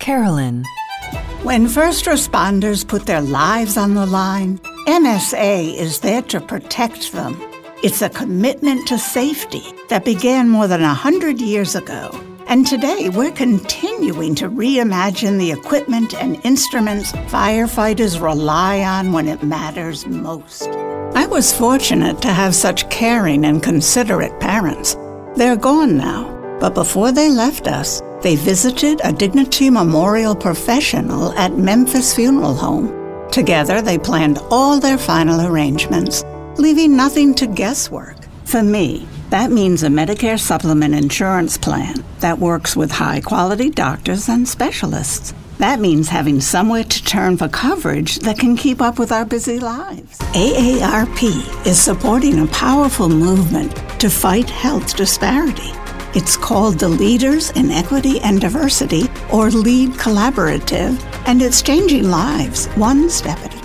Carolyn. When first responders put their lives on the line, MSA is there to protect them. It's a commitment to safety that began more than 100 years ago. And today, we're continuing to reimagine the equipment and instruments firefighters rely on when it matters most. I was fortunate to have such caring and considerate parents. They're gone now, but before they left us, they visited a Dignity Memorial professional at Memphis Funeral Home. Together, they planned all their final arrangements, leaving nothing to guesswork. For me, that means a Medicare supplement insurance plan that works with high-quality doctors and specialists. That means having somewhere to turn for coverage that can keep up with our busy lives. AARP is supporting a powerful movement to fight health disparity. It's called the Leaders in Equity and Diversity, or LEAD Collaborative, and it's changing lives one step at a time.